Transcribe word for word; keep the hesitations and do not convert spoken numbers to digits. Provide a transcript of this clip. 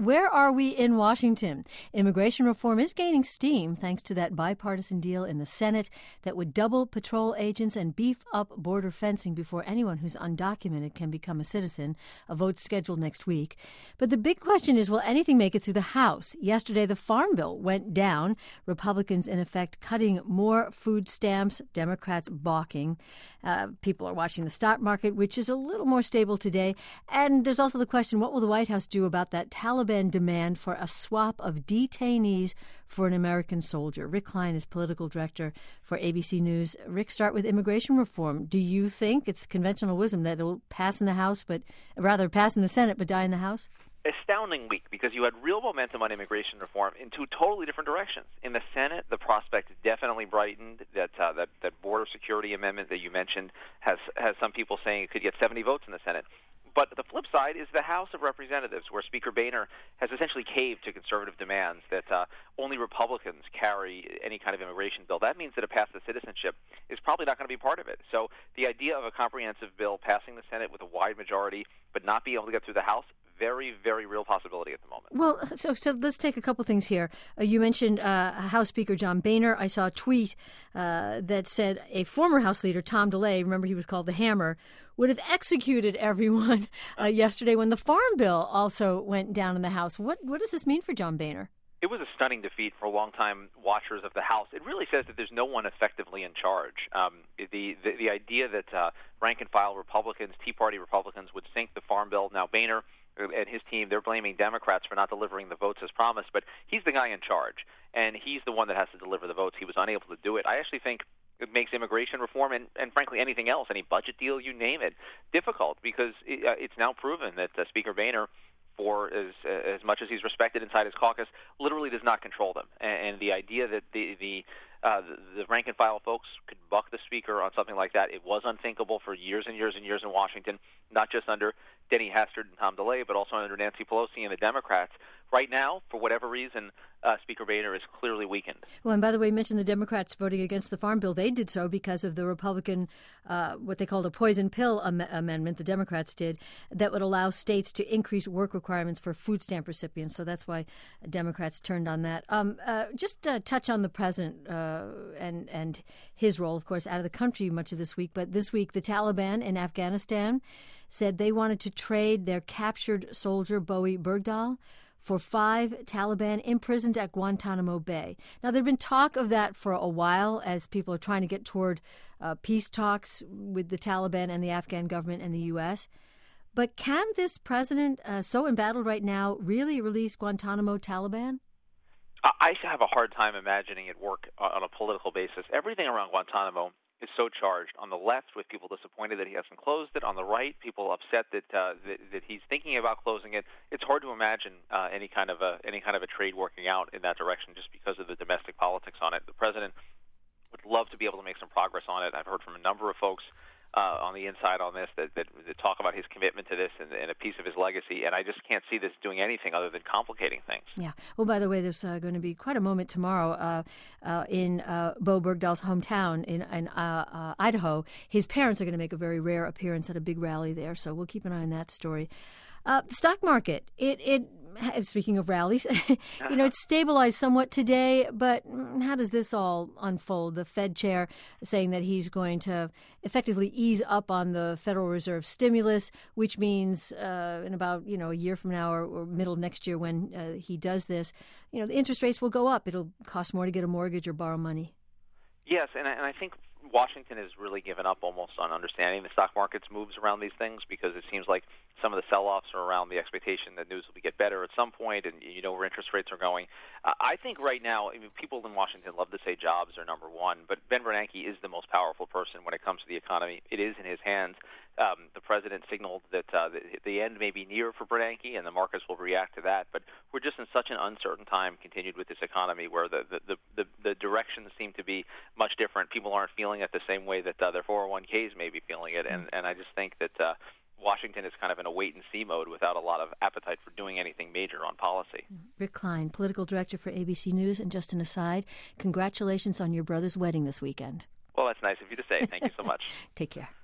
where are we in Washington? Immigration reform is gaining steam thanks to that bipartisan deal in the Senate that would double patrol agents and beef up border fencing before anyone who's undocumented can become a citizen. A vote scheduled next week. But the big question is, will anything make it through the House? Yesterday, the Farm Bill went down. Republicans, in effect, cutting more food stamps, Democrats balking. Uh, people are watching the stock market, which is a little more stable today. And there's also the question, what will the White House do about that Taliban demand for a swap of detainees for an American soldier? Rick Klein is political director for A B C News. Rick, start with immigration reform. Do you think it's conventional wisdom that it'll pass in the House, but rather pass in the Senate, but die in the House? Astounding week, because you had real momentum on immigration reform in two totally different directions. In the Senate, the prospect definitely brightened. That uh, that that border security amendment that you mentioned has has some people saying it could get seventy votes in the Senate. But the flip side is the House of Representatives, where Speaker Boehner has essentially caved to conservative demands that uh, only Republicans carry any kind of immigration bill. That means that a path to citizenship is probably not going to be part of it. So the idea of a comprehensive bill passing the Senate with a wide majority but not being able to get through the House, very, very real possibility at the moment. Well, so so let's take a couple things here. Uh, you mentioned uh, House Speaker John Boehner. I saw a tweet uh, that said a former House leader, Tom DeLay, remember he was called the Hammer, would have executed everyone uh, yesterday when the Farm Bill also went down in the House. What what does this mean for John Boehner? It was a stunning defeat for longtime watchers of the House. It really says that there's no one effectively in charge. Um, the, the the idea that uh, rank-and-file Republicans, Tea Party Republicans, would sink the Farm Bill. Now, Boehner and his team, they're blaming Democrats for not delivering the votes as promised, but he's the guy in charge, and he's the one that has to deliver the votes. He was unable to do it. I actually think it makes immigration reform and, and frankly, anything else, any budget deal, you name it, difficult, because it, uh, it's now proven that uh, Speaker Boehner, for as as much as he's respected inside his caucus, literally does not control them. And, and the idea that the the, uh, the the rank and file folks could buck the speaker on something like that, it was unthinkable for years and years and years in Washington, not just under Denny Hastert and Tom DeLay, but also under Nancy Pelosi and the Democrats. Right now, for whatever reason, uh, Speaker Boehner is clearly weakened. Well, and by the way, you mentioned the Democrats voting against the Farm Bill. They did so because of the Republican, uh, what they called a poison pill am- amendment, the Democrats did, that would allow states to increase work requirements for food stamp recipients. So that's why Democrats turned on that. Um, uh, just uh, touch on the president uh, and, and his role, of course, out of the country much of this week. But this week, the Taliban in Afghanistan said they wanted to trade their captured soldier, Bowie Bergdahl, for five Taliban imprisoned at Guantanamo Bay. Now, there had been talk of that for a while as people are trying to get toward uh, peace talks with the Taliban and the Afghan government and the U S. But can this president, uh, so embattled right now, really release Guantanamo Taliban? I have a hard time imagining it work on a political basis. Everything around Guantanamo is so charged. On the left, with people disappointed that he hasn't closed it. On the right, people upset that uh, that, that he's thinking about closing it. It's hard to imagine uh, any kind of a any kind of a trade working out in that direction just because of the domestic politics on it. The president would love to be able to make some progress on it. I've heard from a number of folks uh, on the inside on this that, that, that talk about his commitment to this and, and a piece of his legacy, and I just can't see this doing anything other than complicating things. Yeah. Well, by the way, there's uh, going to be quite a moment tomorrow uh, uh, in uh, Bo Bergdahl's hometown in, in uh, uh, Idaho. His parents are going to make a very rare appearance at a big rally there, so we'll keep an eye on that story. Uh, the stock market, it, it speaking of rallies, you know, it's stabilized somewhat today, but how does this all unfold? The Fed chair saying that he's going to effectively ease up on the Federal Reserve stimulus, which means uh, in about, you know, a year from now or, or middle of next year when uh, he does this, you know, the interest rates will go up. It'll cost more to get a mortgage or borrow money. Yes, and I, and I think Washington has really given up almost on understanding the stock market's moves around these things, because it seems like some of the sell-offs are around the expectation that news will get better at some point, and you know where interest rates are going. Uh, I think right now, I mean, people in Washington love to say jobs are number one, but Ben Bernanke is the most powerful person when it comes to the economy. It is in his hands. Um, the president signaled that uh, the, the end may be near for Bernanke, and the markets will react to that. But we're just in such an uncertain time continued with this economy where the, the, the, the, the directions seem to be much different. People aren't feeling it the same way that uh, their four oh one k's may be feeling it. And, and I just think that uh, Washington is kind of in a wait-and-see mode without a lot of appetite for doing anything major on policy. Rick Klein, political director for A B C News. And just an aside, congratulations on your brother's wedding this weekend. Well, that's nice of you to say. Thank you so much. Take care.